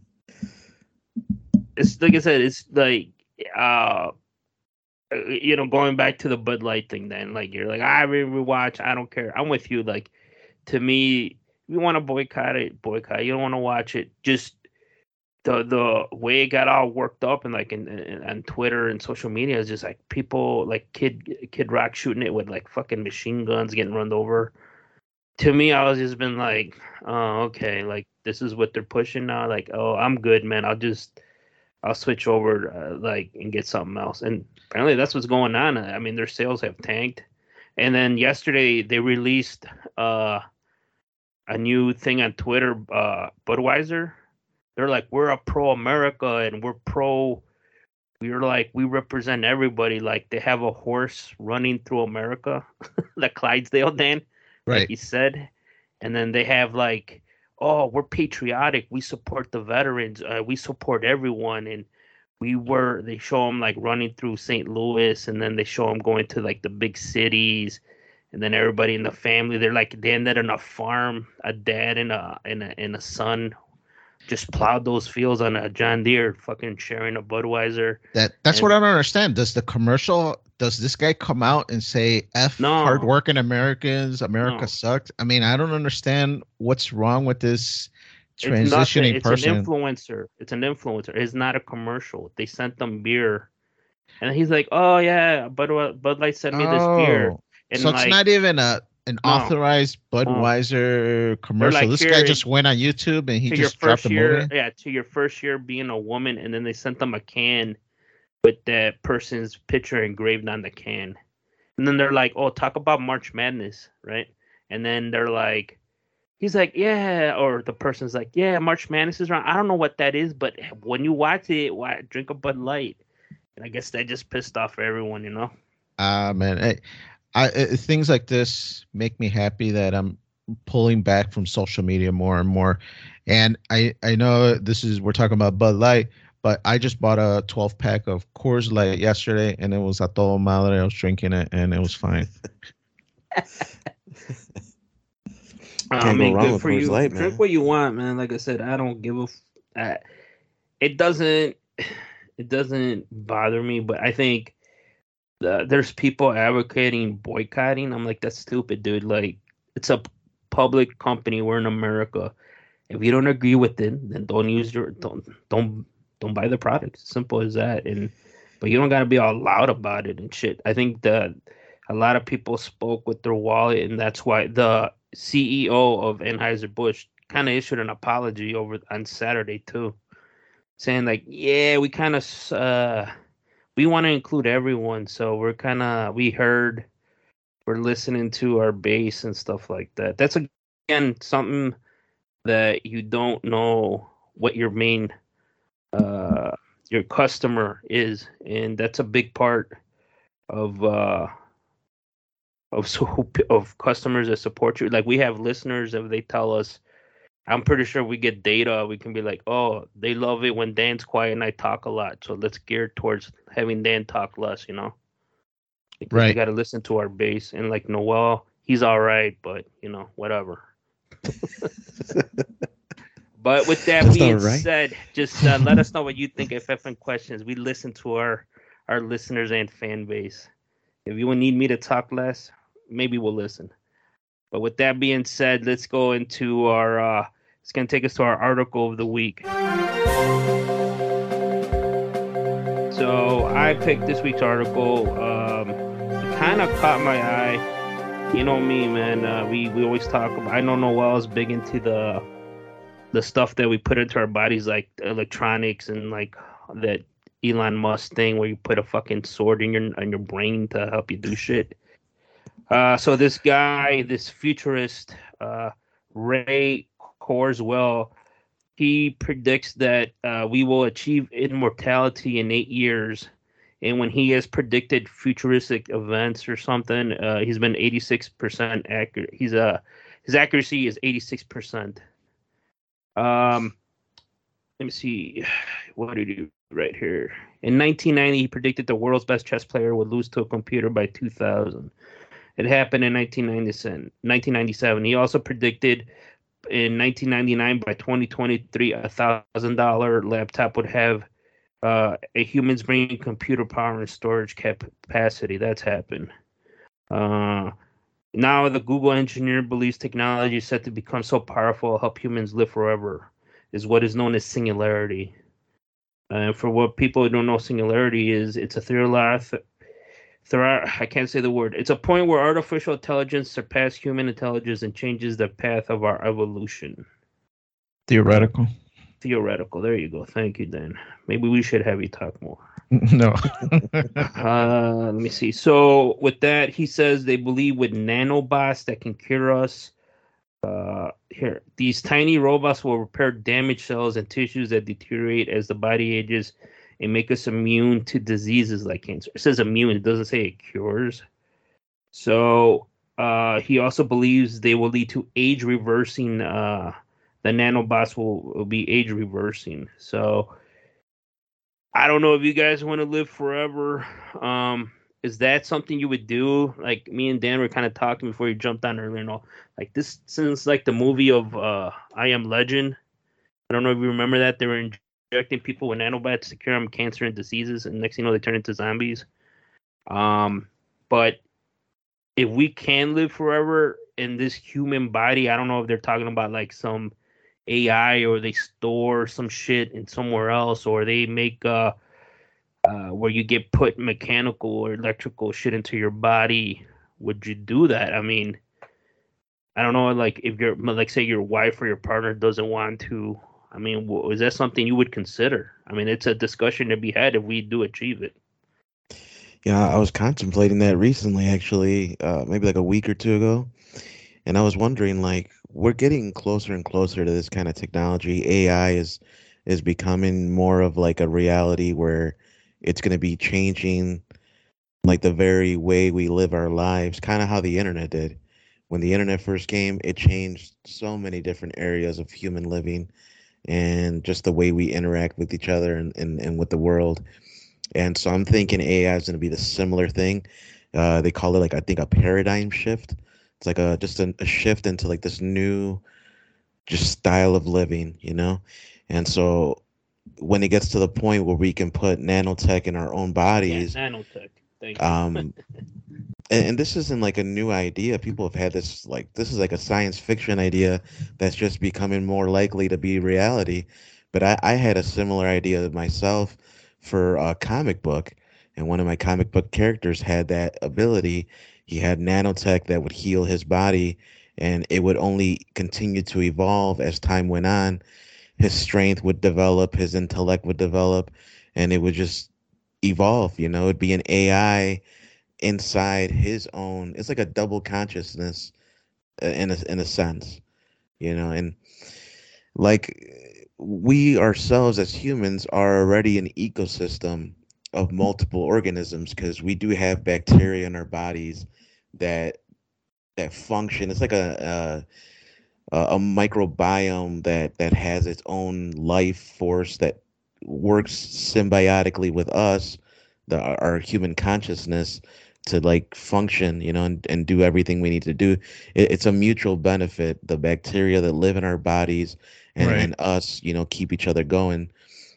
It's like I said, it's like uh you know, going back to the Bud Light thing then, like you're like, I really watch, I don't care. I'm with you. Like, to me, if you want to boycott it, boycott. You don't want to watch it. Just the the way it got all worked up and like in, in on Twitter and social media is just like people like Kid Kid Rock shooting it with like fucking machine guns, getting run over. To me, I was just been like, oh, okay, like this is what they're pushing now. Like, oh, I'm good, man. I'll just I'll switch over, uh, like, and get something else. And apparently that's what's going on. I mean, their sales have tanked. And then yesterday they released uh, a new thing on Twitter, uh, Budweiser. They're like, we're a pro America and we're pro. We're like, we represent everybody. Like, they have a horse running through America, the Clydesdale, Dan, like Right. he said. And then they have like, oh, we're patriotic. We support the veterans. Uh, we support everyone. And we were, they show them like running through Saint Louis, and then they show them going to like the big cities, and then everybody in the family, they're like, they ended on a farm, a dad and a and a, and a son just plowed those fields on a John Deere, fucking sharing a Budweiser. That that's what And I don't understand. Does the commercial does this guy come out and say F no, hardworking Americans, America no, sucked? I mean, I don't understand what's wrong with this it's nothing. transitioning It's an person. influencer. It's an influencer. It's not a commercial. They sent them beer, and he's like, "Oh yeah, Bud Bud Light sent me this beer," Oh, so and it's like, not even a an no, authorized no. Budweiser They're commercial. like, This guy here, just went on YouTube and he to your just dropped first a year, movie. yeah, to your first year being a woman, and then they sent them a can with that person's picture engraved on the can. And then they're like, "Oh, talk about March Madness, right?" And then they're like, he's like, "Yeah," or the person's like, "Yeah, March Madness is around. I don't know what that is, but when you watch it, why, drink a Bud Light." And I guess that just pissed off everyone, you know? Ah, man, I, I uh, things like this make me happy that I'm pulling back from social media more and more. And I I know this is we're talking about Bud Light, but I just bought a twelve pack of Coors Light yesterday, and it was a todo madre. I was drinking it, and it was fine. I Can't go mean, wrong good with for Coors you. Light, Drink man. what you want, man. Like I said, I don't give a. F- I, it doesn't. It doesn't bother me, but I think uh, there's people advocating boycotting. I'm like, that's stupid, dude. Like, it's a public company. We're in America. If you don't agree with it, then don't use your don't don't don't buy the product. Simple as that. And but you don't gotta be all loud about it and shit. I think that a lot of people spoke with their wallet, and that's why the C E O of Anheuser Busch kind of issued an apology over on Saturday too, saying like, yeah, we kind of uh we want to include everyone, so we're kind of we heard we're listening to our base and stuff like that. That's again something that you don't know what your main uh your customer is, and that's a big part of uh of so of customers that support you. Like we have listeners that they tell us, I'm pretty sure we get data, we can be like, oh, they love it when Dan's quiet and I talk a lot, so let's gear towards having Dan talk less, you know, because we Right. got to listen to our base. And like Noel, he's all right, but you know, whatever. But with that Just all being right. said, just uh, let us know what you think. F F N questions. We listen to our our listeners and fan base. If you need me to talk less, maybe we'll listen. But with that being said, let's go into our. Uh, it's gonna take us to our article of the week. So I picked this week's article. Um, it kind of caught my eye. You know me, man. Uh, we we always talk about. I know Noel's big into the the stuff that we put into our bodies, like electronics and like that Elon Musk thing where you put a fucking sword in your in your brain to help you do shit. Uh, so this guy, this futurist, uh, Ray Kurzweil, he predicts that uh, we will achieve immortality in eight years. And when he has predicted futuristic events or something, uh, he's been eighty-six percent accurate. He's a uh, his accuracy is eighty-six percent. Um, let me see. What did he right here? In nineteen ninety, he predicted the world's best chess player would lose to a computer by two thousand. It happened in nineteen ninety-seven. He also predicted in nineteen ninety-nine by twenty twenty-three, a thousand dollar laptop would have uh, a human's brain, computer power, and storage capacity. That's happened. Uh, now the Google engineer believes technology is set to become so powerful it'll help humans live forever, is what is known as singularity. And uh, for what people who don't know singularity is, it's a theoretical, I can't say the word. It's a point where artificial intelligence surpasses human intelligence and changes the path of our evolution. Theoretical. Uh, theoretical. There you go. Thank you, Dan. Maybe we should have you talk more. No. uh, let me see. So with that, he says they believe with nanobots that can cure us. Uh, here, these tiny robots will repair damaged cells and tissues that deteriorate as the body ages and make us immune to diseases like cancer. It says immune. It doesn't say it cures. So uh, he also believes they will lead to age reversing. Uh, the nanobots will, will be age reversing. So I don't know if you guys want to live forever. Um, is that something you would do? Like me and Dan were kind of talking before you jumped on earlier and all. Like this seems like the movie of uh, I Am Legend. I don't know if you remember that. They were injecting people with nanobots to cure them cancer and diseases, and next thing you know, they turn into zombies. Um, but if we can live forever in this human body, I don't know if they're talking about like some A I or they store some shit in somewhere else, or they make uh, uh where you get put mechanical or electrical shit into your body. Would you do that? I mean, I don't know, like if you're like say your wife or your partner doesn't want to I mean, w- is that something you would consider? I mean, it's a discussion to be had if we do achieve it. Yeah, I was contemplating that recently, actually, uh, maybe like a week or two ago, and I was wondering, like, we're getting closer and closer to this kind of technology. A I is is becoming more of like a reality where it's going to be changing like the very way we live our lives, kind of how the internet did. When the internet first came, it changed so many different areas of human living and just the way we interact with each other and, and, and with the world. And so I'm thinking A I is going to be the similar thing. Uh, they call it like I think a paradigm shift. It's like a just a, a shift into like this new just style of living, you know. And so when it gets to the point where we can put nanotech in our own Yeah, bodies, nanotech. Thank you. um, and, and this isn't like a new idea. People have had this like this is like a science fiction idea that's just becoming more likely to be reality. But I, I had a similar idea myself for a comic book, and one of my comic book characters had that ability. He had nanotech that would heal his body, and it would only continue to evolve as time went on. His strength would develop, his intellect would develop, and it would just evolve. You know, it'd be an A I inside his own. It's like a double consciousness uh, in a in a sense, you know. And like we ourselves as humans are already an ecosystem of multiple organisms because we do have bacteria in our bodies that that function. It's like a a, a microbiome that that has its own life force that works symbiotically with us, the our human consciousness, to like function, you know, and, and do everything we need to do. It, it's a mutual benefit. The bacteria that live in our bodies and Right. and us, you know, keep each other going.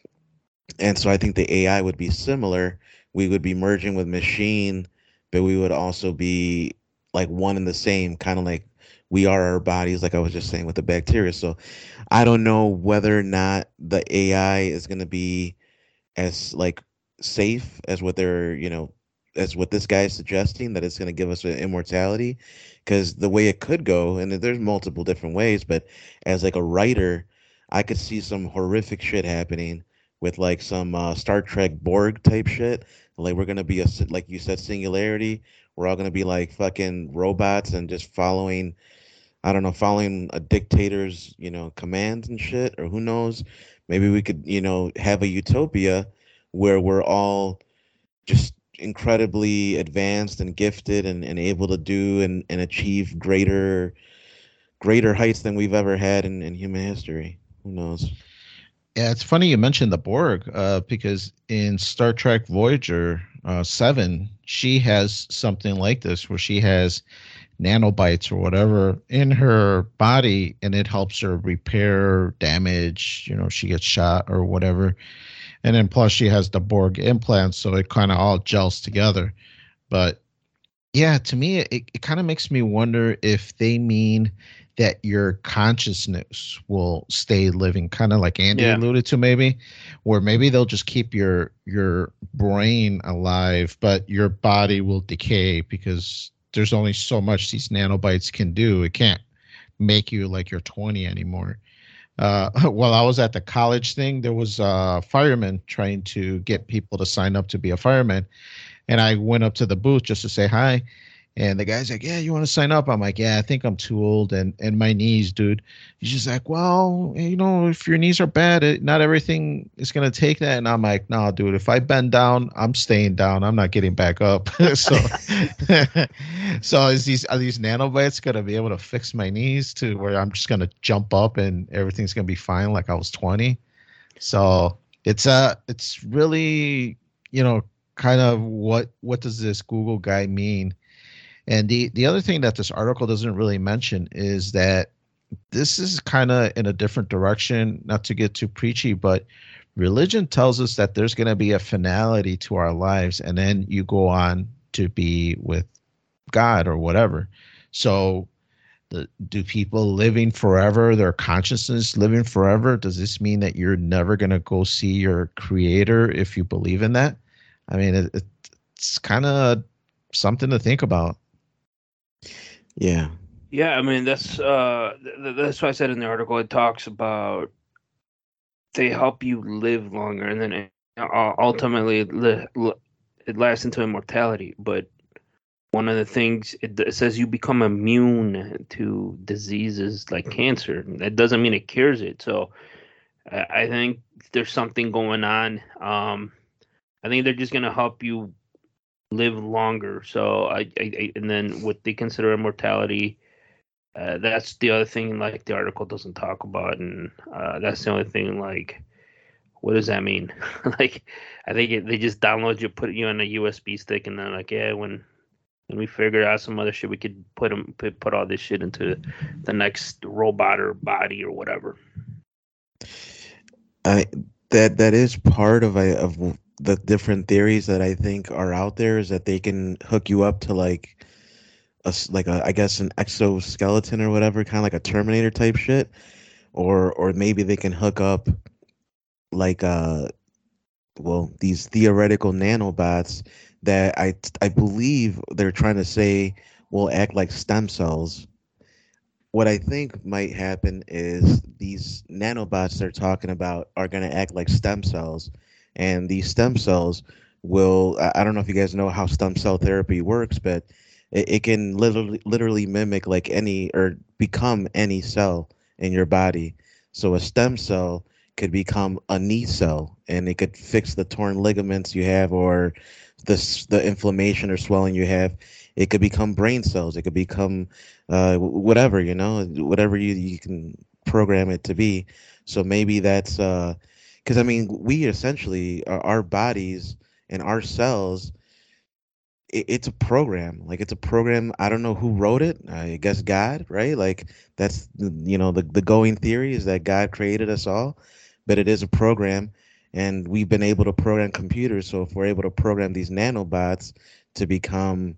And so I think the A I would be similar. We would be merging with machine, but we would also be like one and the same, kind of like we are our bodies, like I was just saying with the bacteria. So I don't know whether or not the A I is going to be as like safe as what they're, you know, as what this guy is suggesting, that it's going to give us an immortality. Because the way it could go, and there's multiple different ways, but as like a writer, I could see some horrific shit happening with like some uh, Star Trek Borg type shit. Like we're gonna be a si- like you said, singularity. We're all gonna be like fucking robots and just following, I don't know, following a dictator's, you know, commands and shit, or who knows? Maybe we could, you know, have a utopia where we're all just incredibly advanced and gifted and, and able to do and, and achieve greater greater heights than we've ever had in, in human history. Who knows? Yeah, it's funny you mentioned the Borg, uh, because in Star Trek Voyager uh, seven, she has something like this where she has nanobites or whatever in her body, and it helps her repair damage. You know, she gets shot or whatever, and then plus she has the Borg implants, so it kind of all gels together. But yeah, to me, it, it kind of makes me wonder if they mean that your consciousness will stay living, kind of like Andy Yeah. alluded to, maybe, where maybe they'll just keep your your brain alive, but your body will decay because there's only so much these nanobites can do. It can't make you like you're twenty anymore. Uh, while I was at the college thing, there was a fireman trying to get people to sign up to be a fireman, and I went up to the booth just to say hi. And the guy's like, "Yeah, you want to sign up?" I'm like, "Yeah, I think I'm too old, and and my knees, dude." He's just like, "Well, you know, if your knees are bad, it, not everything is gonna take that." And I'm like, "No, dude, if I bend down, I'm staying down. I'm not getting back up." so, so is these are these nanobites gonna be able to fix my knees to where I'm just gonna jump up and everything's gonna be fine like I was twenty? So it's uh it's really, you know, kind of what what does this Google guy mean? And the the other thing that this article doesn't really mention is that this is kind of in a different direction, not to get too preachy, but religion tells us that there's going to be a finality to our lives, and then you go on to be with God or whatever. So the, do people living forever, their consciousness living forever, does this mean that you're never going to go see your creator if you believe in that? I mean, it, it's kind of something to think about. Yeah. Yeah, I mean that's uh th- th- that's why I said in the article it talks about they help you live longer, and then it, uh, ultimately li- li- it lasts into immortality. But one of the things it, it says you become immune to diseases like cancer. That doesn't mean it cures it. So I, I think there's something going on. Um, I think they're just gonna help you live longer. So I, I, I and then what they consider immortality, uh, that's the other thing. Like the article doesn't talk about, and uh, that's the only thing. Like, what does that mean? Like, I think it, they just download you, put you on a U S B stick, and then like, yeah, when when we figure out some other shit, we could put them put, put all this shit into the next robot or body or whatever. I that that is part of a, of the different theories that I think are out there is that they can hook you up to like a s- like a I guess an exoskeleton or whatever, kind of like a Terminator type shit, or or maybe they can hook up like uh well these theoretical nanobots that I I believe they're trying to say will act like stem cells. What I think might happen is these nanobots they're talking about are going to act like stem cells, and these stem cells will. I I don't know if you guys know how stem cell therapy works, but it, it can literally literally mimic like any or become any cell in your body. So a stem cell could become a knee cell, and it could fix the torn ligaments you have or the s- the inflammation or swelling you have. It could become brain cells. It could become uh, whatever, you know, whatever you you can program it to be. So maybe that's uh, because I mean, we essentially our, our bodies and our cells. It, it's a program. Like it's a program. I don't know who wrote it. I guess God, right? Like that's the- you know the the going theory is that God created us all, but it is a program, and we've been able to program computers. So if we're able to program these nanobots to become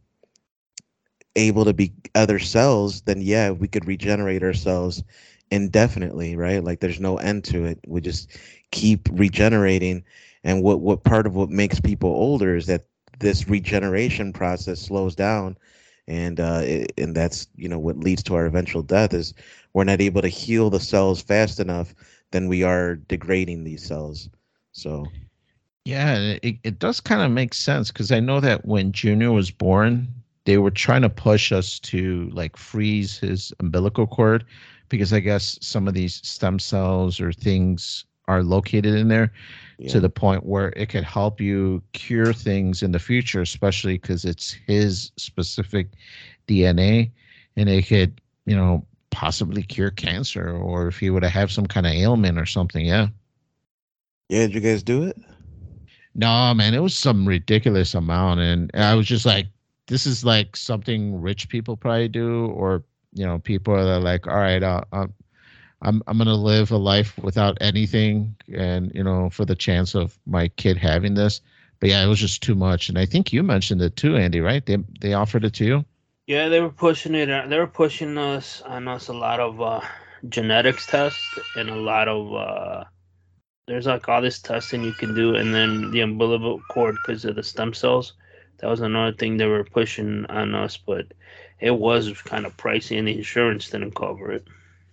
able to be other cells, then yeah, we could regenerate ourselves indefinitely, right? Like there's no end to it. We just keep regenerating. And what what part of what makes people older is that this regeneration process slows down, and uh, it, and that's you know what leads to our eventual death is we're not able to heal the cells fast enough, then we are degrading these cells. So Yeah, and it, it does kind of make sense because I know that when Junior was born, they were trying to push us to like freeze his umbilical cord because I guess some of these stem cells or things are located in there to yeah. the point where it could help you cure things in the future, especially because it's his specific D N A and it could, you know, possibly cure cancer or if he would have some kind of ailment or something. Yeah. Yeah, did you guys do it? No, man, it was some ridiculous amount, and I was just like, "This is like something rich people probably do, or you know, people that are like, all right, uh, I'm I'm I'm gonna live a life without anything, and you know, for the chance of my kid having this." But yeah, it was just too much, and I think you mentioned it too, Andy, right? They they offered it to you. Yeah, they were pushing it. uh, They were pushing us on us a lot of uh, genetics tests and a lot of uh, there's like all this testing you can do, and then the umbilical cord because of the stem cells. That was another thing they were pushing on us, but it was kind of pricey, and the insurance didn't cover it.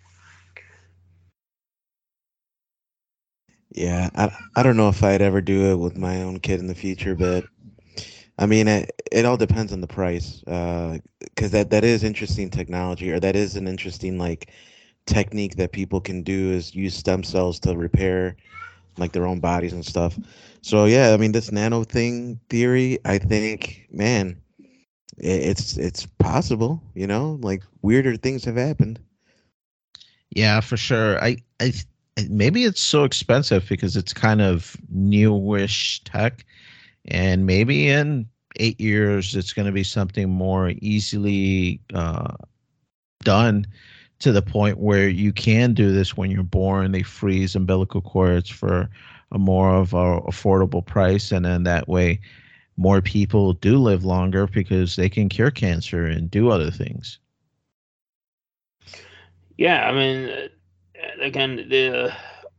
Yeah, I I don't know if I'd ever do it with my own kid in the future, but I mean, it, it all depends on the price, uh, because that that is interesting technology, or that is an interesting like technique that people can do is use stem cells to repair like their own bodies and stuff. So yeah, I mean, this nano thing theory, I think, man, i it's it's possible, you know, like weirder things have happened. Yeah, for sure. I I th- maybe it's so expensive because it's kind of newish tech. And maybe in eight years, it's going to be something more easily uh, done to the point where you can do this when you're born. They freeze umbilical cords for a more of a affordable price, and then that way, more people do live longer because they can cure cancer and do other things. Yeah, I mean, uh, again, the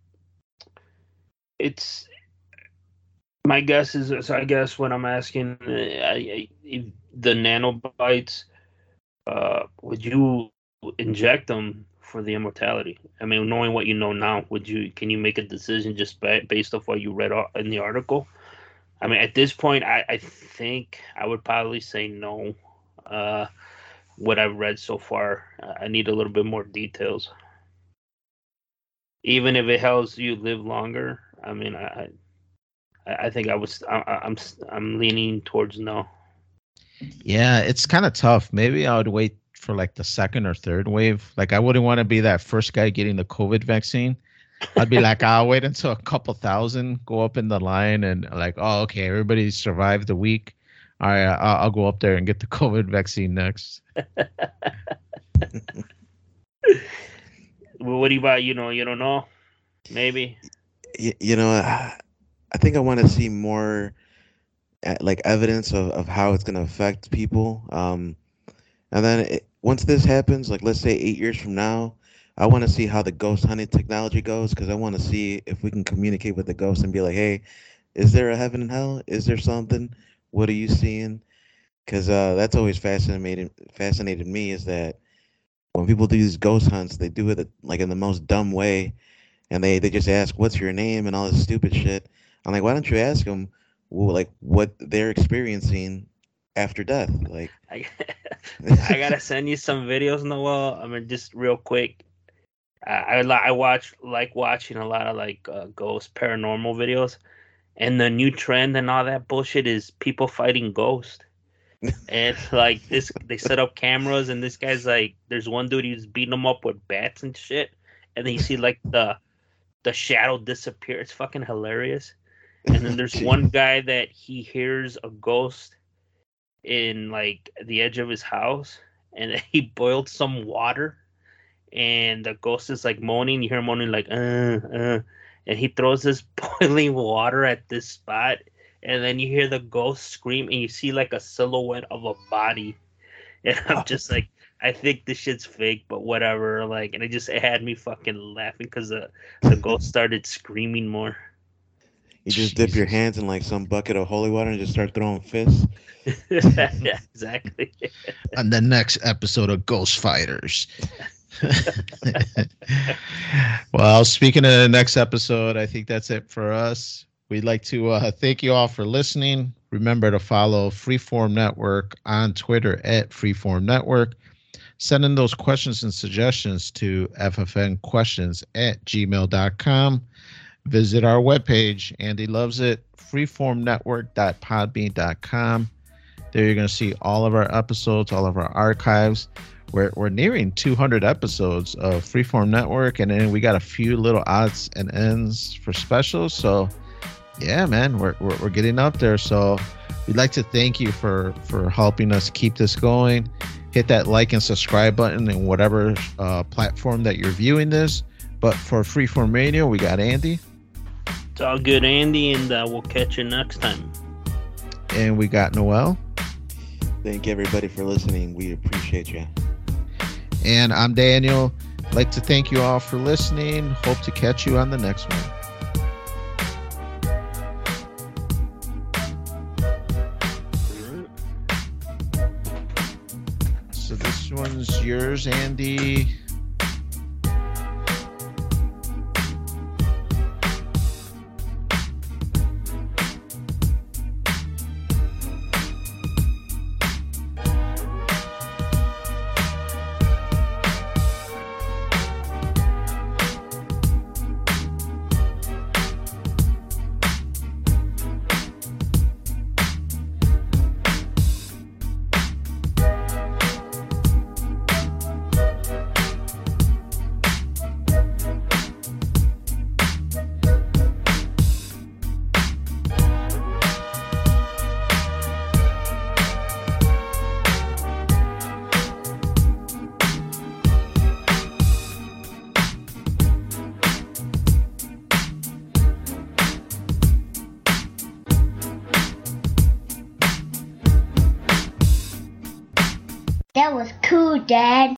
it's my guess is so. I guess what I'm asking, uh, I, I, if the nanobites, uh, would you inject them for the immortality? I mean, knowing what you know now, would you can you make a decision just ba- based off what you read in the article? I mean, at this point, I, I think I would probably say no. Uh, what I've read so far, I need a little bit more details. Even if it helps you live longer, I mean, I I think I was I, I'm I'm leaning towards no. Yeah, it's kind of tough. Maybe I would wait for like the second or third wave. Like I wouldn't want to be that first guy getting the COVID vaccine. I'd be like, I'll wait until a couple thousand go up in the line and like, oh, okay, everybody survived the week. All right, I'll, I'll go up there and get the COVID vaccine next. Well, what do you about? You know, you don't know. Maybe. You, you know, I, I think I want to see more uh, like evidence of, of how it's going to affect people. Um, and then it, once this happens, like let's say eight years from now, I want to see how the ghost hunting technology goes because I want to see if we can communicate with the ghost and be like, hey, is there a heaven and hell? Is there something? What are you seeing? Because uh, that's always fascinated fascinated me is that when people do these ghost hunts, they do it like in the most dumb way, and they they just ask, "What's your name?" and all this stupid shit. I'm like, why don't you ask them, well, like what they're experiencing after death? Like, I, I gotta send you some videos, Noel. I mean, just real quick. I I, I watch like watching a lot of like uh, ghost paranormal videos, and the new trend and all that bullshit is people fighting ghosts. And like this, they set up cameras, and this guy's like, there's one dude who's beating them up with bats and shit, and then you see like the the shadow disappear. It's fucking hilarious. And then there's one guy that he hears a ghost in like the edge of his house, and he boiled some water, and the ghost is like moaning. You hear him moaning like uh uh, and he throws this boiling water at this spot. And then you hear the ghost scream, and you see like a silhouette of a body. And I'm just like, I think this shit's fake, but whatever. Like, and it just it had me fucking laughing because the the ghost started screaming more. You just dip your hands in like some bucket of holy water and just start throwing fists. Yeah, exactly. On the next episode of Ghost Fighters. Well, speaking of the next episode, I think that's it for us. We'd like to uh, thank you all for listening. Remember to follow Freeform Network on Twitter at Freeform Network. Send in those questions and suggestions to f f n questions at gmail dot com. Visit our webpage, Andy loves it, freeform network dot podbean dot com. There you're going to see all of our episodes, all of our archives. We're, we're nearing two hundred episodes of Freeform Network, and then we got a few little odds and ends for specials. So yeah, man, we're, we're we're getting up there. So we'd like to thank you for for helping us keep this going. Hit that like and subscribe button in whatever uh, platform that you're viewing this. But for Freeform Radio, we got Andy. It's all good, Andy, and uh, we'll catch you next time. And we got Noel. Thank everybody for listening. We appreciate you. And I'm Daniel. I'd like to thank you all for listening. Hope to catch you on the next one. So this one's yours, Andy. That was cool, Dad.